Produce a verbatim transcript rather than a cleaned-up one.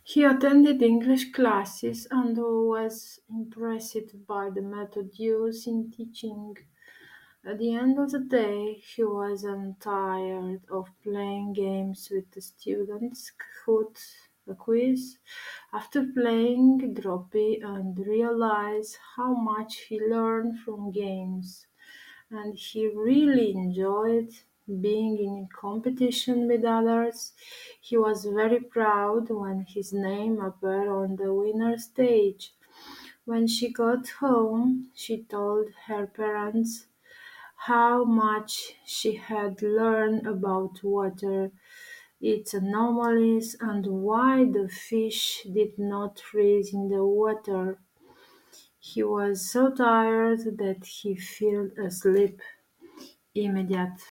He attended English classes and was impressed by the method used in teaching. At the end of the day, he wasn't tired of playing games with the students. Kahoot, a quiz, after playing Droppy and realized how much he learned from games, and he really enjoyed being in competition with others. He was very proud when his name appeared on the winner stage. When she got home, she told her parents how much she had learned about water, its anomalies, and why the fish did not freeze in the water. He was so tired that he fell asleep immediately.